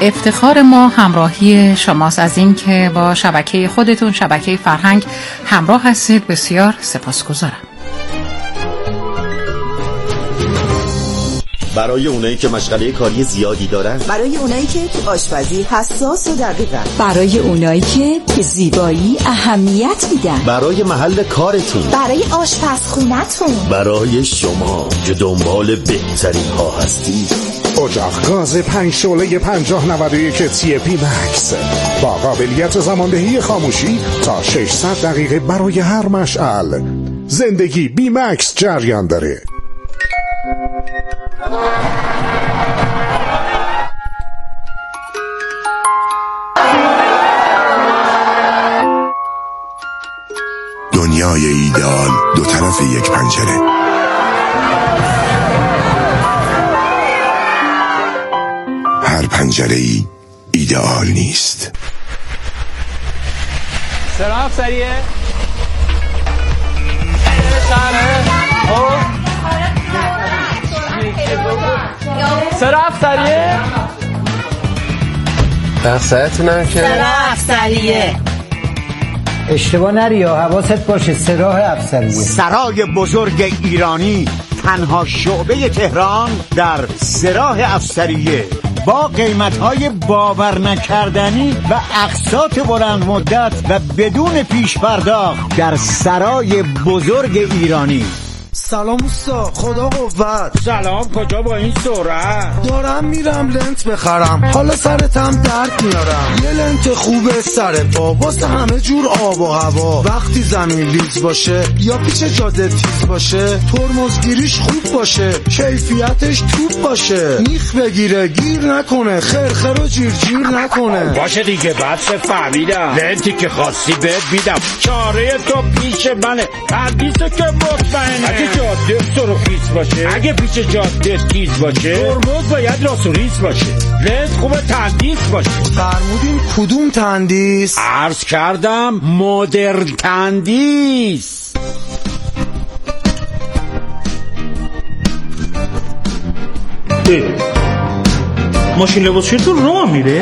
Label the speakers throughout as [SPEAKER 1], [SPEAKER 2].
[SPEAKER 1] افتخار ما همراهی شماست. از این که با شبکه خودتون، شبکه فرهنگ، همراه هستید بسیار سپاسگزارم.
[SPEAKER 2] برای اونایی که مشغله کاری زیادی دارن،
[SPEAKER 3] برای اونایی که تو آشپزی حساس و دقیقن،
[SPEAKER 4] برای اونایی که به زیبایی اهمیت میدن،
[SPEAKER 2] برای محل کارتون،
[SPEAKER 3] برای آشپزخونتون،
[SPEAKER 2] برای شما که دنبال بهترین ها هستید.
[SPEAKER 5] اجاق گاز 5 شعله 5091 TP Max با قابلیت زماندهی خاموشی تا 600 دقیقه برای هر مشعل. زندگی بی مکس جریان داره.
[SPEAKER 6] دنیای ایدئال دو طرف یک پنجره. هر پنجره‌ای ایدئال نیست.
[SPEAKER 7] سراغ سریعه سراغ سریعه
[SPEAKER 8] دستتونم که
[SPEAKER 9] سراغ سریعه.
[SPEAKER 10] اشتباه نری، حواست باشه. سراح افسریه،
[SPEAKER 11] سرای بزرگ ایرانی، تنها شعبه تهران در سراح افسریه، با قیمت‌های باور نکردنی و اقساط بلند مدت و بدون پیش پرداخت در سرای بزرگ ایرانی.
[SPEAKER 12] سلام اوستا، خدا قوت.
[SPEAKER 7] سلام، کجا با این سرعت؟
[SPEAKER 12] دارم میرم لنت بخرم، حالا سرتم درد میارم. یه لنت خوبه سر پا واسه همه جور آب و هوا. وقتی زمین لیز باشه یا پیچ جاده تیز باشه، ترمزگیریش خوب باشه، کیفیتش توپ باشه، میخ بگیره گیر نکنه، خرخر و جیر نکنه.
[SPEAKER 7] باشه دیگه، بعد فهمیدم. لنتی که خواستی بهت میدم، چاره تو پیش منه، حدیثه که مطمئنه. جاده سرخیز باشه، اگه پیچ جاده تیز باشه، ترمز باید راست و ریز باشه، لنز خوبه تندیس باشه.
[SPEAKER 12] فرمودین کدوم تندیس؟
[SPEAKER 7] عرض کردم مدرن تندیس.
[SPEAKER 13] ماشین لباسشویتون راه میره؟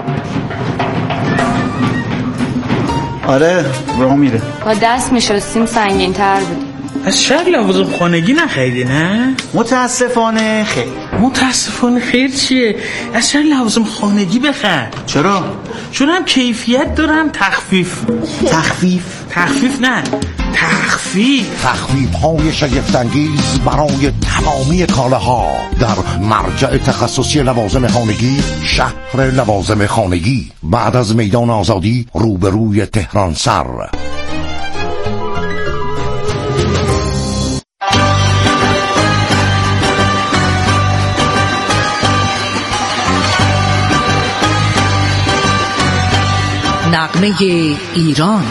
[SPEAKER 14] آره راه میره.
[SPEAKER 15] با دست میشستیم سنگین تر بود.
[SPEAKER 13] از شهر لوازم خانگی نخریدی نه؟
[SPEAKER 14] متاسفانه خیر.
[SPEAKER 13] متاسفانه خیر چیه؟ از شهر لوازم خانگی بخر.
[SPEAKER 14] چرا؟
[SPEAKER 13] چون هم کیفیت دارم تخفیف نه تخفیف
[SPEAKER 5] های شگفت‌انگیز برای تمامی کالاها در مرجع تخصصی لوازم خانگی، شهر لوازم خانگی، بعد از میدان آزادی روبروی تهران سر.
[SPEAKER 1] نغمه ایران.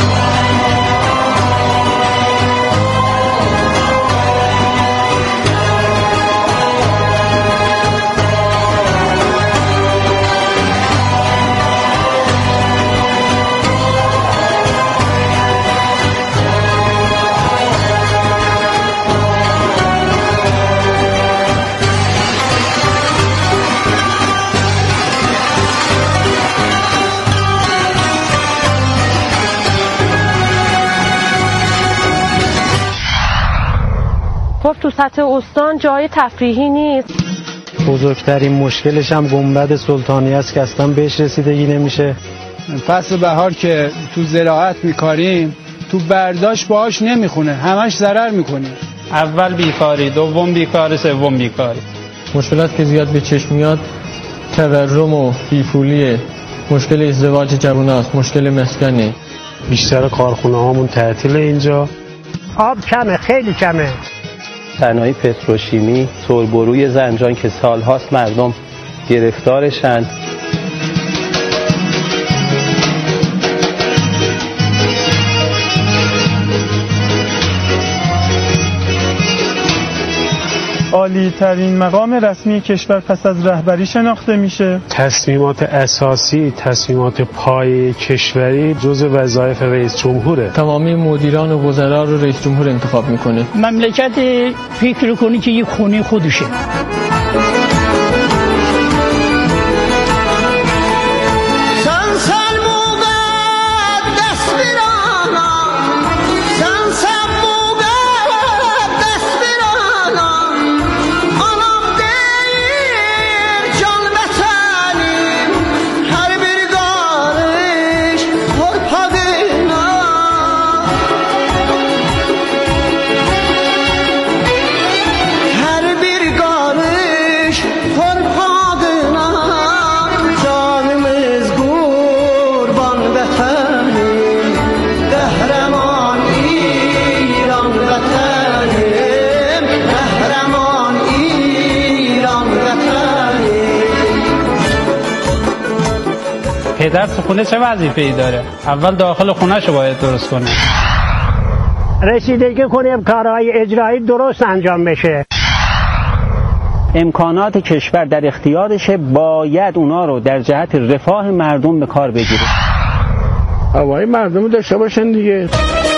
[SPEAKER 16] خب تو سطح استان جای تفریحی نیست.
[SPEAKER 17] بزرگترین مشکلش هم گنبد سلطانی است که اصلا بهش رسیدگی نمیشه.
[SPEAKER 18] فصل بهار که تو زراعت میکاریم، تو برداشت باهاش نمیخونه، همش ضرر میکنیم.
[SPEAKER 17] اول بیکاری، دوم بیکاری، سوم بیکاری. مشکلات که زیاد به چشم میاد تورم و بیپولیه، مشکل ازدواج جواناست، مشکل مسکنی.
[SPEAKER 19] بیشتر کارخونه هامون تعطیل اینجا.
[SPEAKER 10] آب کمه، خیلی کمه.
[SPEAKER 20] صنایع پتروشیمی، سربروی زنجان که سالهاست مردم گرفتارشن.
[SPEAKER 7] عالی ترین مقام رسمی کشور پس از رهبری شناخته میشه.
[SPEAKER 19] تصمیمات اساسی، تصمیمات پای کشوری جزء وظایف رئیس جمهوره.
[SPEAKER 17] تمامی مدیران و وزرا رو رئیس جمهور انتخاب میکنه.
[SPEAKER 4] مملکت فکر کنی که یک خونه خودشه.
[SPEAKER 13] پدر تو خونه چه وظیفه‌ای داره؟ اول داخل خونه‌شو باید درست کنه.
[SPEAKER 8] رسیدگی کنیم کارهای اجرایی درست انجام بشه.
[SPEAKER 20] امکانات کشور در اختیارشه، باید اونا رو در جهت رفاه مردم به کار بگیره.
[SPEAKER 9] هوای مردم رو داشته باشن دیگه.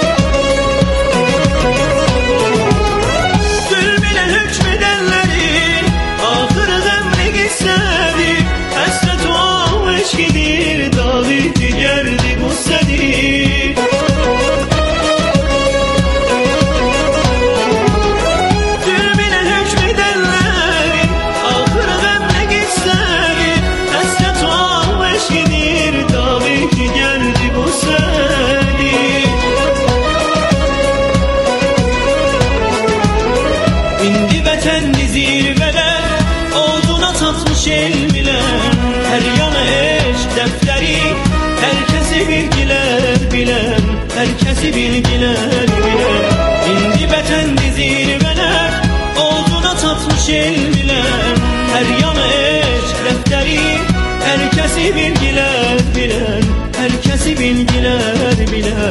[SPEAKER 21] Herkesi bilgiler biler İndi betendi zirveler Ağzına tatmış el biler Her yanı eşk defteri Herkesi bilgiler biler Herkesi bilgiler biler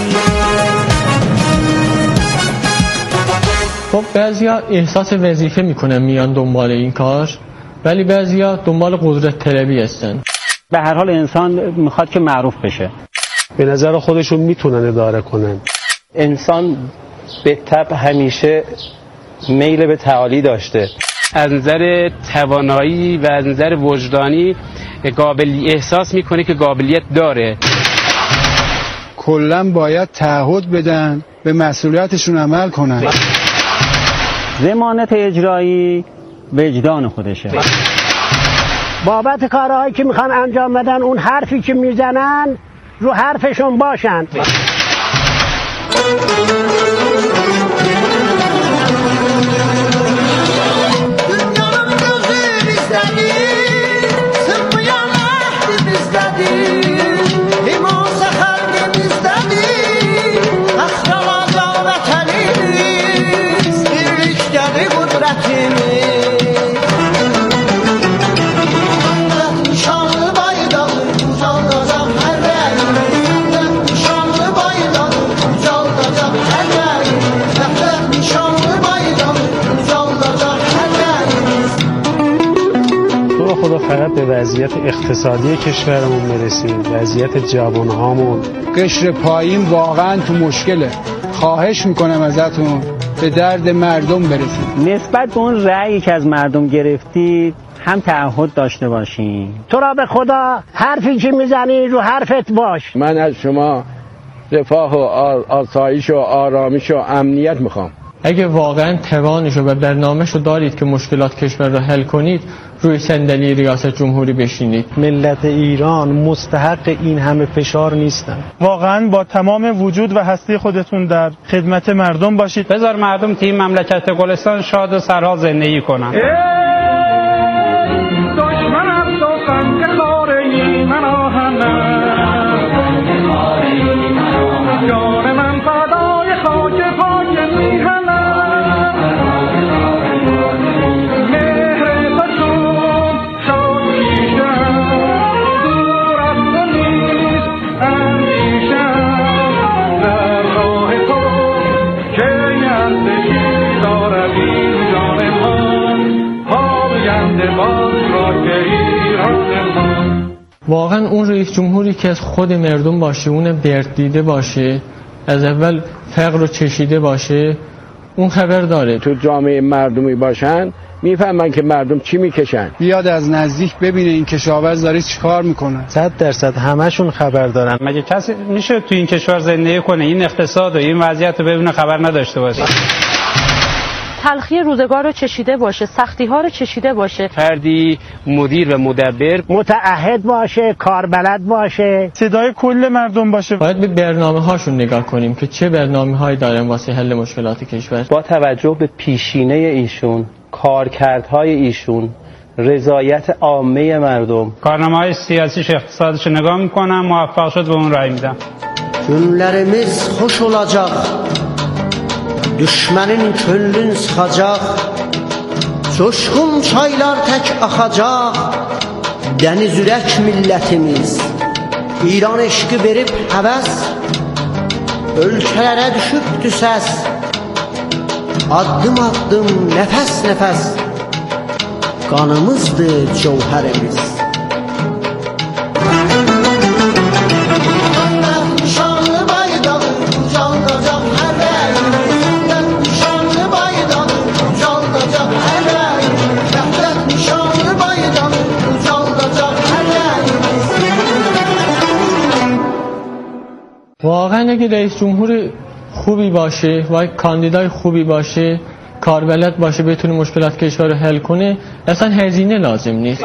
[SPEAKER 17] خب بعضیا احساس وظیفه میکنن میان دنبال این کار، ولی بعضیا دنبال قدرت طلبی هستن.
[SPEAKER 20] به هر حال انسان میخواد که معروف بشه.
[SPEAKER 19] به نظر خودشون میتونن اداره کنن.
[SPEAKER 20] انسان به طبع همیشه میل به تعالی داشته.
[SPEAKER 22] از نظر توانایی و از نظر وجدانی احساس میکنه که قابلیت داره.
[SPEAKER 18] کلا باید تعهد بدن، به مسئولیتشون عمل کنن.
[SPEAKER 20] ضمانت اجرایی وجدان خودشه.
[SPEAKER 8] بابت کارهایی که میخوان انجام بدن اون حرفی که میزنن رو حرفشون باشن.
[SPEAKER 19] خدا فقط به وضعیت اقتصادی کشورمون برسیم، وضعیت جوانهامون.
[SPEAKER 18] قشر پایین واقعا تو مشکله. خواهش میکنم ازتون به درد مردم برسید.
[SPEAKER 20] نسبت به اون رأیی که از مردم گرفتید هم تعهد داشته باشین.
[SPEAKER 8] تو را به خدا حرفی که میزنی رو حرفت باش.
[SPEAKER 9] من از شما رفاه و آسایش و آرامش و امنیت میخوام.
[SPEAKER 17] اگه واقعا توانشو و برنامه‌شو دارید که مشکلات کشور رو حل کنید، روی صندلی ریاست جمهوری بشینید.
[SPEAKER 23] ملت ایران مستحق این همه فشار نیستن.
[SPEAKER 24] واقعا با تمام وجود و هستی خودتون در خدمت مردم باشید.
[SPEAKER 13] بذار مردم تیم مملکت گلستان شاد و سرها زندگی کنن.
[SPEAKER 17] واقعا اون رئیس جمهوری که از خود مردم باشه، اون درد دیده باشه، از اول فقر رو چشیده باشه، اون خبر داره.
[SPEAKER 9] تو جامعه مردمی باشن میفهمن که مردم چی میکشن.
[SPEAKER 18] بیاد از نزدیک ببینه این کشاورز داره چیکار میکنه.
[SPEAKER 23] 100% همشون خبر دارن.
[SPEAKER 13] مگه کسی میشه تو این کشور زندگی کنه این اقتصاد و این وضعیت رو ببینه خبر نداشته باشه؟
[SPEAKER 16] تلخی روزگار رو چشیده باشه، سختی ها رو چشیده باشه.
[SPEAKER 22] فردی مدیر و مدبر،
[SPEAKER 8] متعهد باشه، کاربلد باشه،
[SPEAKER 24] صدای کل مردم باشه.
[SPEAKER 17] باید به برنامه هاشون نگاه کنیم که چه برنامه هایی دارن واسه حل مشکلات کشور.
[SPEAKER 20] با توجه به پیشینه ایشون، کارکردهای ایشون، رضایت عامه مردم،
[SPEAKER 13] کارنامه‌های سیاسیش، اقتصادیش نگاه میکنم، موفق شد به اون رای میدم.
[SPEAKER 25] Günlerimiz hoş olacak. Düşmenin köllün sıxacaq. Coşkun çaylar tək axacaq. Dəniz ürək millətimiz İran eşqi verib həvəs, ölkələrə düşübdü səs. Addım addım, nəfəs nəfəs, qanımızdır cəvhərimiz.
[SPEAKER 17] واقعا اگه رئیس جمهور خوبی باشه و کاندیدای خوبی باشه، کاربلد باشه، بتونه مشکلات کشور رو حل کنه، اصلا هزینه لازم نیست.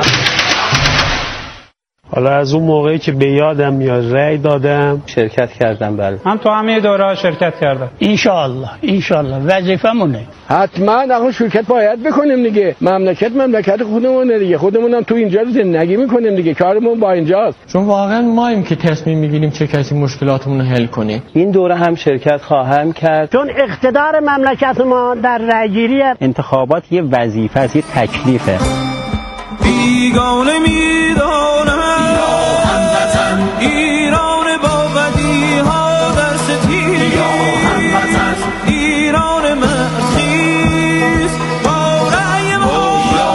[SPEAKER 19] حالا از اون موقعی که به یادم میاد رأی دادم،
[SPEAKER 20] شرکت کردم. بله
[SPEAKER 24] من تو همه دوره‌ها شرکت کردم.
[SPEAKER 8] انشالله وظیفمونه.
[SPEAKER 9] حتما آقا شرکت باید بکنیم دیگه. مملکت خودمونه دیگه. خودمونم تو اینجا زندگی میکنیم دیگه. کارمون با اینجاست.
[SPEAKER 17] چون واقعا ماییم که تصمیم میگیریم چه کسی مشکلاتمون رو حل کنه.
[SPEAKER 20] این دوره هم شرکت خواهم کرد.
[SPEAKER 8] چون اقتدار مملکت ما در رأیگیری،
[SPEAKER 20] انتخابات یه وظیفه است، یه تکلیفه.
[SPEAKER 21] بیگانه میدانم ایران با بدیها در ستیز، ایران مرخیز با رأی ما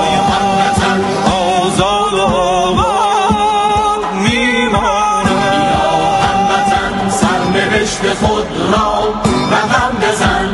[SPEAKER 21] آزاد و آباد میمانم. سرنوشت خود را رقم بزن.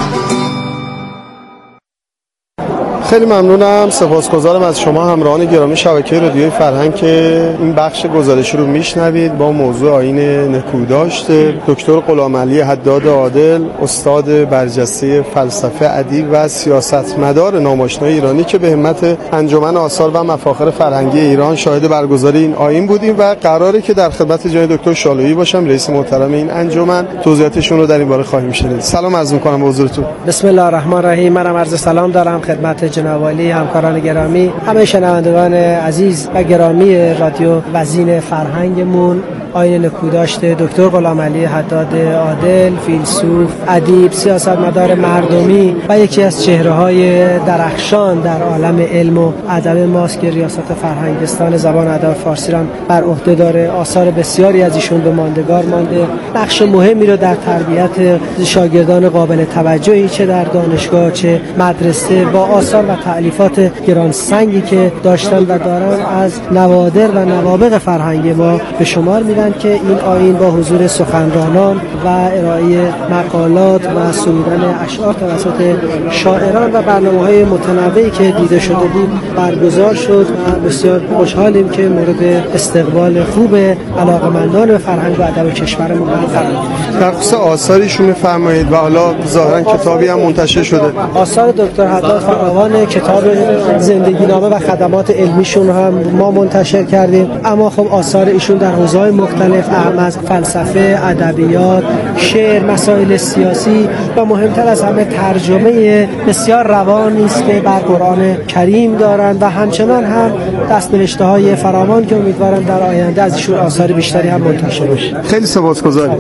[SPEAKER 2] خیلی ممنونم، سپاسگزارم از شما همراهان گرامی شبکه رادیوی فرهنگ که این بخش گزارشی رو میشنوید با موضوع آیین نکوداشت دکتر غلامعلی حداد عادل، استاد برجسته فلسفه، ادیب و سیاستمدار ناماشنای ایرانی که به همت انجمن آثار و مفاخر فرهنگی ایران شاهد برگزاری این آیین بودیم و قراره که در خدمت جناب دکتر شالویی باشم، رئیس محترم این انجمن. توضیحاتشون رو در این باره خواهیم شنید. سلام عرض می‌کنم به حضورتون.
[SPEAKER 3] بسم الله الرحمن الرحیم. منم عرض سلام دارم خدمت جناب عالی، همکاران گرامی، همه شنوندگان عزیز و گرامی رادیو وزین فرهنگمون. آیین نکوداشت دکتر غلامعلی حداد عادل، فیلسوف، ادیب، سیاستمدار مردمی و یکی از چهره‌های درخشان در عالم علم و ادب ماست که ریاست فرهنگستان زبان ادب فارسی را بر عهده داره. آثار بسیاری از ایشون به ماندگار مانده. نقش مهمی رو در تربیت شاگردان قابل توجهی چه در دانشگاه چه مدرسه با آثار و تألیفات گرانسنگی که داشتن و دارن از نوادر و نوابغ فرهنگ ما به شمار میرن که این آیین با حضور سخنرانان و ارائه مقالات و سرودن اشعار توسط شاعران و برنامه‌های متنوعی که دیده شده بود برگزار شد و بسیار خوشحالیم که مورد استقبال خوب علاقه‌مندان به فرهنگ و ادب کشورمون قرار گرفت.
[SPEAKER 2] در خصوص آثارشون بفرمایید و حالا ظاهرا کتابی هم منتشر شده.
[SPEAKER 3] آثار دکتر حداد فراوان، کتاب زندگی نامه و خدمات علمیشون هم ما منتشر کردیم، اما خب آثار ایشون در حوزه‌های مختلف اهم از فلسفه، ادبیات، شعر، مسائل سیاسی و مهمتر از همه ترجمه بسیار روانی است که بر قرآن کریم دارند و همچنان هم دست‌نوشته‌های فراوان که امیدوارم در آینده از ایشون آثار بیشتری هم منتشر بشه.
[SPEAKER 2] خیلی سپاسگزارم.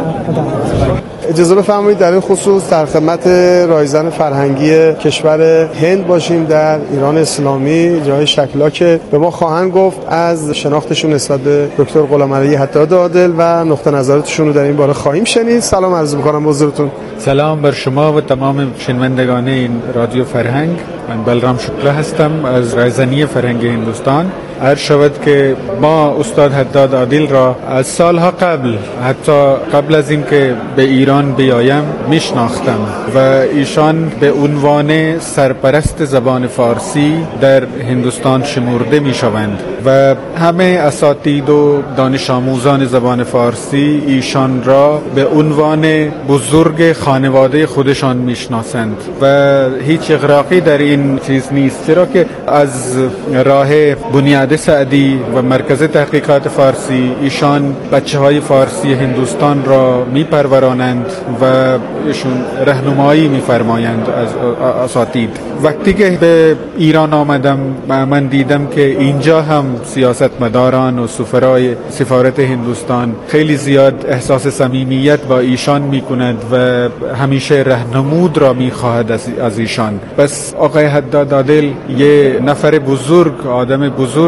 [SPEAKER 2] اجازه بفرمایید در این خصوص در خدمت رایزن فرهنگی کشور هند باشیم در ایران اسلامی، جای شکلا که به ما خواهند گفت از شناختشون نسبت به دکتر غلامعلی حداد عادل و نقطه نظراتشون رو در این باره خواهیم شنید. سلام عرض می‌کنم به حضورتون.
[SPEAKER 6] سلام بر شما و تمام شنوندگان این رادیو فرهنگ. من بلرام شکلا هستم از رایزنی فرهنگ هندوستان. عرض شود که ما استاد حداد عادل را از سالها قبل، حتی قبل از این که به ایران بیایم میشناختم و ایشان به عنوان سرپرست زبان فارسی در هندوستان شمرده میشوند و همه اساتید و دانش آموزان زبان فارسی ایشان را به عنوان بزرگ خانواده خودشان میشناسند و هیچ اغراقی در این چیز نیست، چرا که از راه بنیاد سعدی و مرکز تحقیقات فارسی ایشان بچه‌های فارسی هندوستان را میپرورانند و ایشون راهنمایی میفرمایند از اساتید. وقتی که به ایران آمدم من دیدم که اینجا هم سیاستمداران و سفرای سفارت هندوستان خیلی زیاد احساس صمیمیت با ایشان میکند و همیشه راهنمود را میخواهد از ایشان. بس آقای حداد عادل یه نفر بزرگ، آدم بزرگ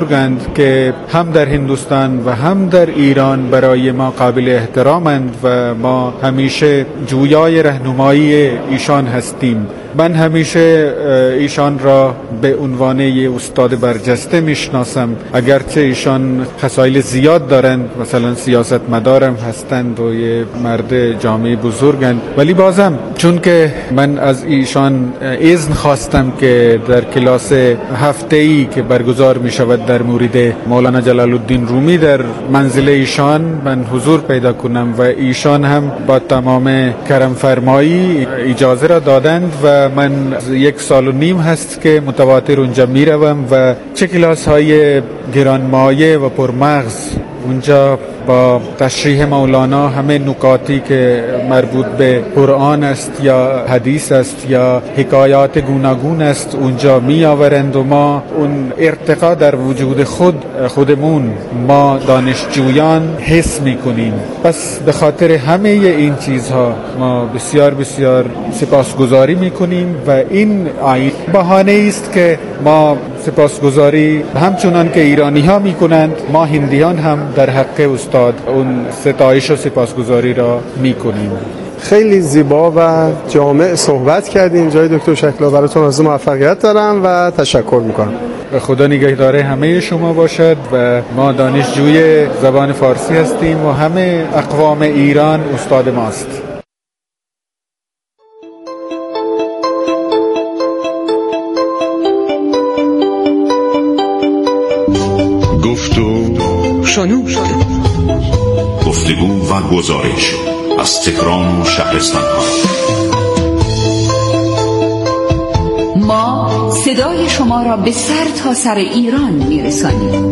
[SPEAKER 6] بزرگند که هم در هندوستان و هم در ایران برای ما قابل احترامند و ما همیشه جویای راهنمایی ایشان هستیم. من همیشه ایشان را به عنوان یه استاد برجسته میشناسم، اگرچه ایشان خصایل زیاد دارند، مثلا سیاستمدارم هستند و یه مرد جامعه بزرگند، ولی بازم چون که من از ایشان اذن خواستم که در کلاس هفته‌ای که برگزار می شود در مورد مولانا جلال الدین رومی در منزل ایشان من حضور پیدا کنم و ایشان هم با تمام کرم فرمایی اجازه را دادند و من 1.5 سال هست که متواتر اونجا می روم و چه کلاس های گرانمایه و پرمغز اونجا با تشریح مولانا همه نکاتی که مربوط به قرآن است یا حدیث است یا حکایات گوناگون است اونجا می آورند و ما اون ارتقا در وجود خودمون ما دانشجویان حس می کنیم. پس به خاطر همه این چیزها ما بسیار بسیار سپاسگزاری می کنیم و این آیین بهانه است که ما سپاسگزاری همچنان که ایرانی ها می کنند ما هندیان هم در حق استاد اون ستایش و سپاسگزاری را می کنیم.
[SPEAKER 2] خیلی زیبا و جامع صحبت کردیم. جای دکتر شکلا براتون آرزوی موفقیت دارم و تشکر میکنم.
[SPEAKER 6] و خدا نگهدار همه شما باشد و ما دانشجوی زبان فارسی هستیم و همه اقوام ایران استاد ماست.
[SPEAKER 5] گفتگو و گزارش از تهران و شهرستان ها.
[SPEAKER 4] ما صدای شما را به سر تا سر ایران میرسانیم.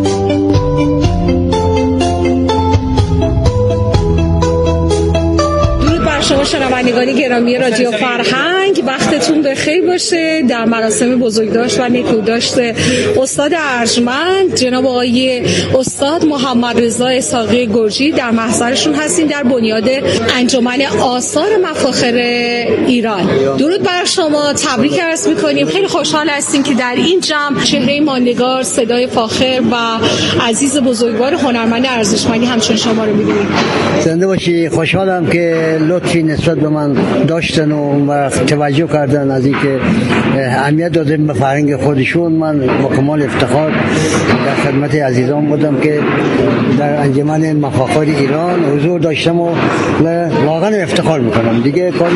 [SPEAKER 11] شما شنوندگان گرامی رادیو فرهنگ، وقتتون بخیر باشه. در مراسم بزرگداشت و نکوداشت استاد ارجمند جناب آقای استاد محمد رضا اسحاقی گرجی در محضرشون هستیم در بنیاد انجمن آثار مفاخر ایران. درود بر شما، تبریک عرض می‌کنیم. خیلی خوشحال هستیم که در این جمع چهره ماندگار، صدای فاخر و عزیز بزرگوار هنرمند ارزشمندی همچون شما رو می‌بینیم.
[SPEAKER 12] زنده باشی. خوشحالم که لطفی نسبت به من داشتن و توجه کردن از اینکه اهمیت دادن به فرهنگ خودشون. من با کمال افتخار در خدمت عزیزان بودم که در انجمن مفاخر ایران حضور داشتم و واقعا افتخار میکنم. دیگه کاری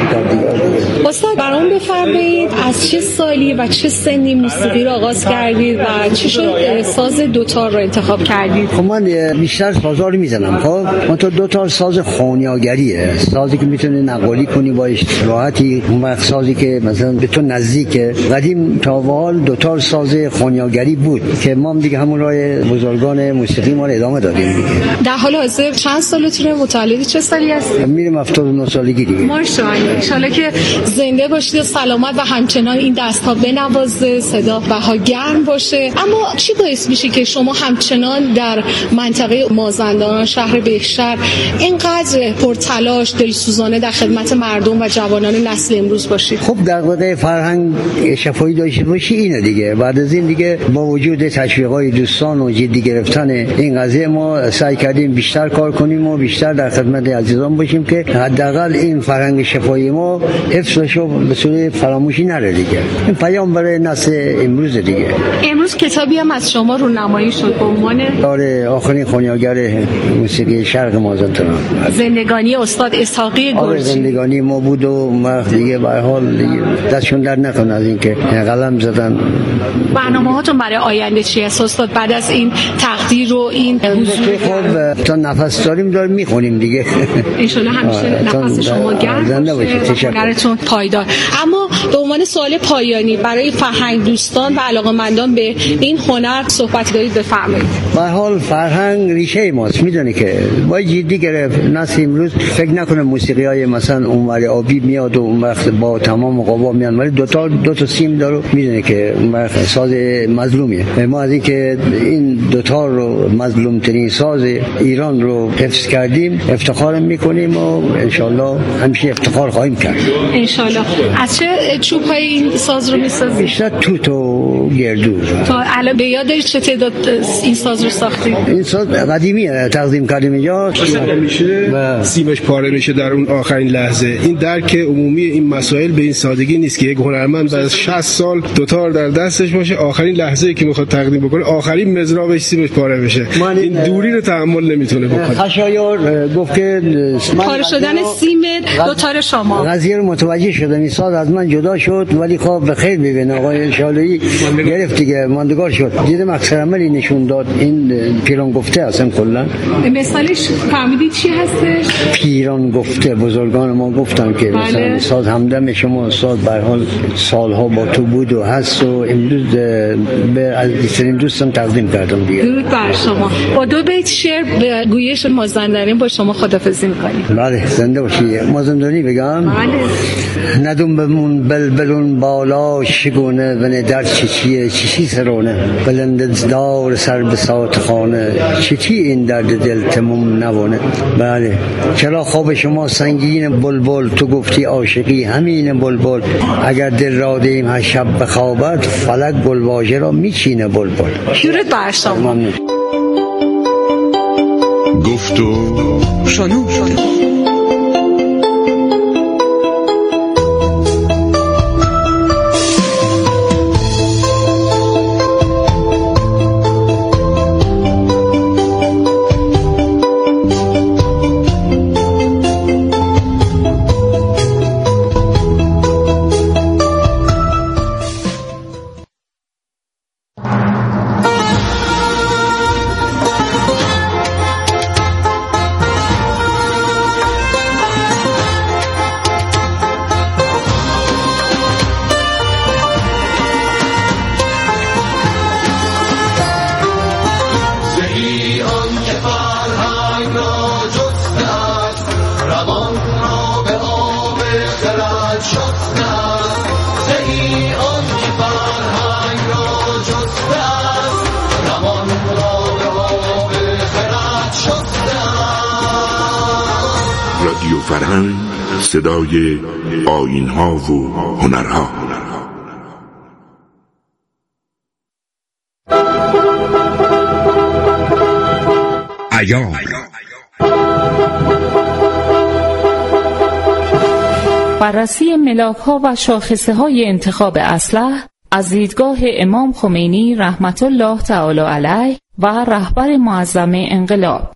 [SPEAKER 12] دیگه.
[SPEAKER 11] استاد برام بفرمایید از چه سالی و چه سنی موسیقی رو آغاز کردید و چه شد ساز دوتار رو انتخاب کردید؟
[SPEAKER 12] خب من بیشتر سازا رو میزنم. خب من تو دوتار ساز خونیاگریه، سازی که میتونی نقالی کنی باش راحتی، اون وقت سازی که مثلا به تو نزدیکه. قدیم تا به حال دوتار ساز خونیاگری بود که ما دیگه همون راه بزرگان موسیقی ما رو ادامه دادیم دیگه.
[SPEAKER 11] در حال حاضر چند سالتونه؟ متولد چه سالی هستید؟
[SPEAKER 12] میرم 79 سالگی دیگه.
[SPEAKER 11] ماشاءالله. ان شاءالله که زنده باشید و سلامت و همچنان این دست‌ها بنوازه، صدا بها گرم باشه. اما چی باعث میشه که شما همچنان در منطقه مازندران شهر بهشهر اینقدر پرتلاش دلسوزانه در خدمت مردم و جوانان نسل امروز باشید؟
[SPEAKER 12] خب در واقع فرهنگ شفاهی داشته باشی اینه دیگه. بعد از این دیگه با وجود تشویق‌های دوستان و جدی گرفتن این قضیه ما سعی کردیم بیشتر کار کنیم و بیشتر در خدمت عزیزان باشیم که حداقل این فرهنگ شفاهی ما حفظش رو به صورت فراموشی نره دیگه. این پیام برای نسل امروز دیگه.
[SPEAKER 11] امروز کتابی هم از شما رونمایی شد به عنوان
[SPEAKER 12] آخرین خونیاگر موسیقی شرق مازندران،
[SPEAKER 11] زندگانی استاد اسحاقی گرجی.
[SPEAKER 12] زندگانی ما بود و ما دیگه به هر حال دستشون در نکنه از اینکه قلم زدن.
[SPEAKER 11] برنامه‌هاتون برای آینده چی است استاد بعد از این تقدیر و این حضور؟
[SPEAKER 12] خب تا نفس داریم میخونیم دیگه.
[SPEAKER 11] ان شاءالله همیشه نفس شما گرم باشه، هنرتون پایدار. اما به عنوان سوال پایانی برای فرهنگ دوستان و علاقه‌مندان به این هنر صحبت دارید بفرمایید.
[SPEAKER 12] به حال فرهنگ ریشه ماست، میدونی که با جدی گرفت. نسل امروز فکر نکنه موسیقیای مثلا اونوری آبی میاد و اون وقت با تمام قوا میان، ولی دو تا سیم داره، میدونه که اون وقت ساز مظلومیه. ما از اینکه این دوتا رو مظلوم ترین ساز ایران رو حفظ کردیم افتخار میکنیم و انشالله همیشه افتخار خواهیم کرد.
[SPEAKER 11] انشالله. از چه چوب های این ساز رو میسازید؟
[SPEAKER 12] بیشتر توت و گردو.
[SPEAKER 11] تا الان به یادش چه تعداد این ساز رو ساختید؟
[SPEAKER 12] این ساز قدیمیه، تقدیم کردیم اینجا.
[SPEAKER 1] میشه سیمش پاره میشه در اون آخرین لحظه. این درک عمومی این مسائل به این سادگی نیست که یک هنرمند بعد از 60 سال دوتار در دستش باشه، آخرین لحظه‌ای که میخواد تقدیم بکنه آخرین مزرابش سیمش پاره بشه. این دوری رو تحمل نمیتونه بکنه.
[SPEAKER 12] خشایار گفت که
[SPEAKER 11] پاره شدن سیم دوتار شما
[SPEAKER 12] قضیه رو متوجه شدم. این ساز از من جدا شد ولی خب به خیر ببین آقای شالویی گرفت دیگه، ماندگار شد. دیدم اکثر عملی نشون داد. این پیران گفته اصلا کلا
[SPEAKER 11] مثالش فهمیدید چی هستش؟
[SPEAKER 12] پیران گفته بزرگان ما گفتن که مثلا ساز همدم شما ساز به هر حال سالها با تو بود و هست و امروز به عزیزترین دوستم تقدیم کردم دیگه.
[SPEAKER 11] درود بر شما. با دو بیت شعر به گویش مازندرانی با شما خداحافظی می‌کنیم.
[SPEAKER 12] بله زنده باشی. مازندرانی بگم؟
[SPEAKER 11] بله.
[SPEAKER 12] ندون بمون بلبلون بالا شگونه و در چی سرونه بلند دار سر به ساعت خانه چی این درد دل تموم نوانه. بله. چرا خواب شما سنگین بلبل تو گفتی عاشقی همین بلبل اگر دل را دیم هر شب بخوابد فلک گلواژه را میچینه بلبل.
[SPEAKER 11] درود بر شما.
[SPEAKER 5] گفتو
[SPEAKER 11] شنو
[SPEAKER 5] رادیو فرهنگ، صدای آیین‌ها و هنرها. ایام
[SPEAKER 7] بررسی ملاک‌ها و شاخصه‌های انتخاب اسلحه از دیدگاه امام خمینی رحمت الله تعالی علیه و رهبر معظم انقلاب.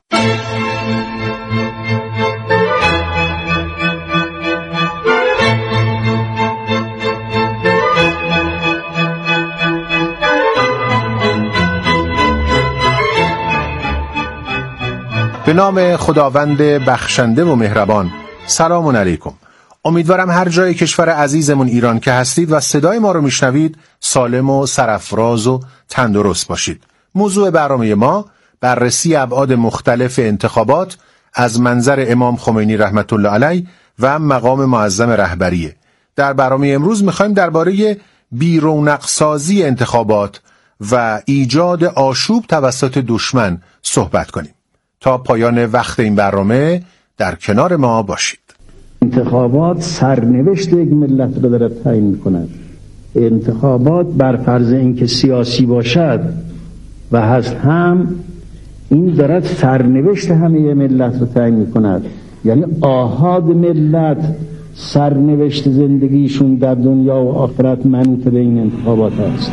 [SPEAKER 10] به نام خداوند بخشنده و مهربان. سلام علیکم. امیدوارم هر جای کشور عزیزمون ایران که هستید و صدای ما رو میشنوید سالم و سرافراز و تندرست باشید. موضوع برنامه ما بررسی ابعاد مختلف انتخابات از منظر امام خمینی رحمت الله علیه و مقام معظم رهبریه. در برنامه امروز میخوایم درباره بی‌رونق‌سازی انتخابات و ایجاد آشوب توسط دشمن صحبت کنیم. تا پایان وقت این برنامه در کنار ما باشید.
[SPEAKER 14] انتخابات سرنوشت یک ملت رو داره تعیین می‌کند. انتخابات بر فرض اینکه سیاسی باشد و هست هم این دارد سرنوشت همه ملت رو تعیین می‌کند. یعنی آحاد ملت سرنوشت زندگیشون در دنیا و آخرت منوط به این انتخابات است.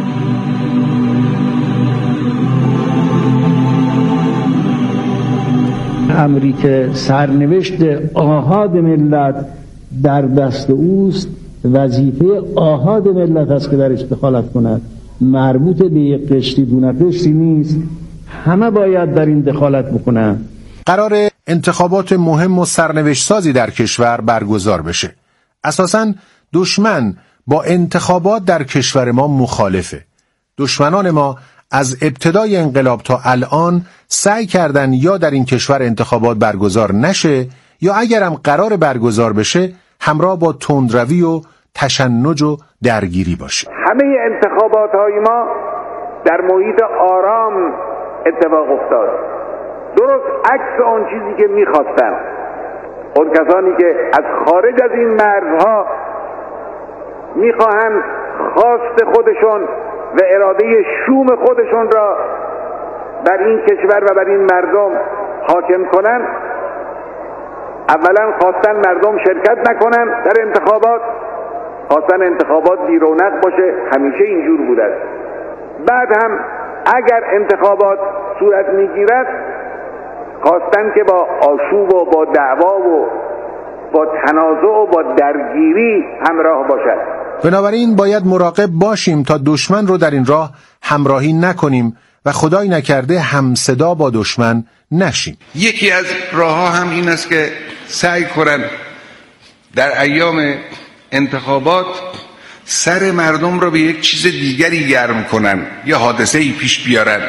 [SPEAKER 14] امری که سرنوشت آحاد ملت در دست اوست، وظیفه آحاد ملت است که درش دخالت کند. مربوط به یک قشری دون قشری نیست، همه باید در این دخالت بکنن.
[SPEAKER 10] قرار انتخابات مهم و سرنوشت سازی در کشور برگزار بشه. اساساً دشمن با انتخابات در کشور ما مخالفه. دشمنان ما از ابتدای انقلاب تا الان سعی کردن یا در این کشور انتخابات برگزار نشه یا اگرم قرار برگزار بشه همراه با تندروی و تشنج و درگیری باشه.
[SPEAKER 15] همه انتخابات‌های ما در محیط آرام اتفاق افتاد، درست عکس آن چیزی که می‌خواستن. اون کسانی که از خارج از این مرزها می‌خواهند خواست خودشون و اراده شوم خودشون را بر این کشور و بر این مردم حاکم کنن. اولا خواستن مردم شرکت نکنن در انتخابات، خواستن انتخابات بی رونق باشه، همیشه اینجور بوده است. بعد هم اگر انتخابات صورت میگیرد خواستن که با آشوب و با دعوا و با تنازع و با درگیری همراه باشد.
[SPEAKER 10] بنابراین باید مراقب باشیم تا دشمن رو در این راه همراهی نکنیم و خدای نکرده همصدا با دشمن نشیم.
[SPEAKER 13] یکی از راه‌ها هم این است که سعی کنن در ایام انتخابات سر مردم رو به یک چیز دیگری گرم کنن، یه حادثه‌ای پیش بیارن،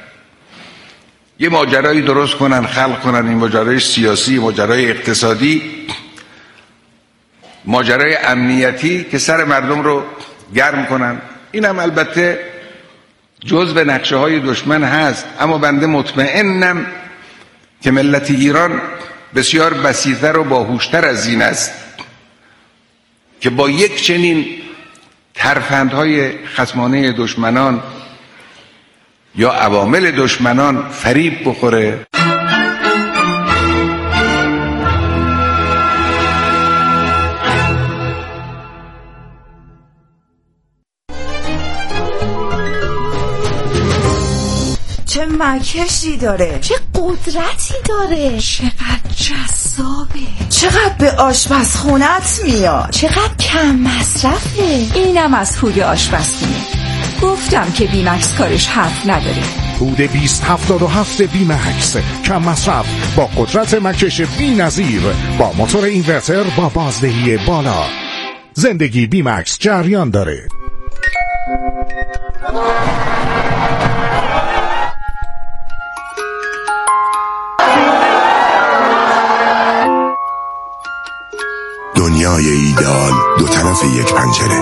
[SPEAKER 13] یه ماجرایی درست کنن، خلق کنن، این ماجرای سیاسی، ماجرای اقتصادی، ماجرای امنیتی که سر مردم رو گرم کنن. این هم البته جزء نقشه‌های دشمن هست، اما بنده مطمئنم که ملت ایران بسیار بسیط‌تر و باهوش‌تر از این است که با یک چنین ترفندهای خصمانه دشمنان یا عوامل دشمنان فریب بخوره.
[SPEAKER 16] چه مکشی داره، چه قدرتی داره، چقدر جذابه، چقدر به آشپزخونت میاد، چقدر کم مصرفه.
[SPEAKER 4] اینم از هود آشپزخونه. گفتم که بیمکس کارش حرف نداره.
[SPEAKER 18] هود 2077 بیمکس، کم مصرف با قدرت مکش بی‌نظیر، با موتور اینورتر با بازدهی بالا. زندگی بیمکس جریان داره.
[SPEAKER 22] دنیای ایدئال دو طرف یک پنجره.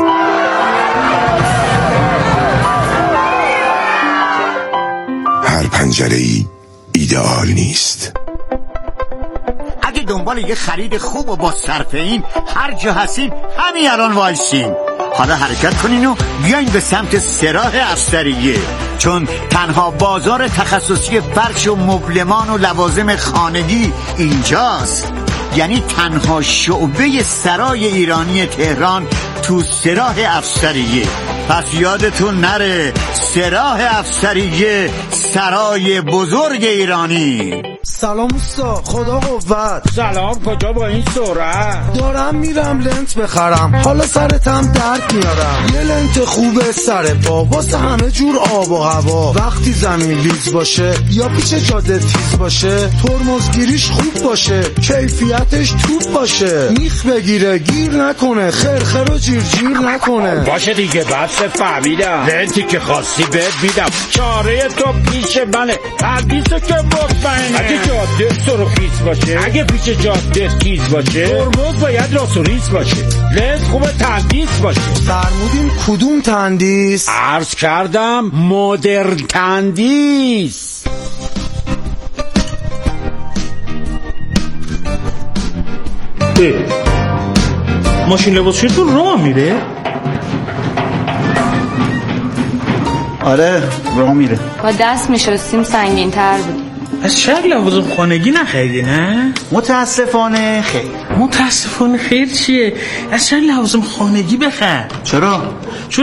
[SPEAKER 22] هر پنجره‌ای ایدئال نیست.
[SPEAKER 23] اگه دنبال یه خرید خوب و با صرفه‌این هر جا هستین همین الان وایسین. حالا حرکت کنین و بیاین به سمت سراح افسریه، چون تنها بازار تخصصی فرش و مبلمان و لوازم خانگی اینجاست. یعنی تنها شعبه سرای ایرانی تهران تو سراح افسریه. پس یادتون نره، سراح افسریه، سرای بزرگ ایرانی.
[SPEAKER 26] سلام استا، خدا قوت.
[SPEAKER 27] سلام، کجا با این سرعت؟
[SPEAKER 26] دارم میرم لنت بخرم، حالا سرتم درد میارم. یه لنت خوبه سر پا واسه همه جور آب و هوا. وقتی زمین لیز باشه یا پیچ جاده تیز باشه، ترمزگیریش خوب باشه، کیفیتش توپ باشه، میخ بگیره گیر نکنه، خرخر و جیر نکنه.
[SPEAKER 27] باشه دیگه، بس فهمیدم. لنتی که خواستی بهت میدم، چاره تو پیش منه. حدیثو که مطمئنه. اگه جاده سرخیز باشه، اگه پیش جاده تیز باشه، ترمز باید راست و ریز باشه، لنت خوبه تندیس باشه.
[SPEAKER 26] فرمودین کدوم تندیس؟
[SPEAKER 27] عرض کردم مدرن تندیس.
[SPEAKER 28] ماشین لباسشویتون راه میره؟
[SPEAKER 23] آره راه میره.
[SPEAKER 29] با دست میشستیم سنگین تر بود.
[SPEAKER 28] از شهر لوازم خانگی نخریدی نه؟
[SPEAKER 23] متاسفانه خیر.
[SPEAKER 28] متاسفانه خیر چیه؟ از شهر لوازم خانگی بخر.
[SPEAKER 23] چرا؟
[SPEAKER 28] چون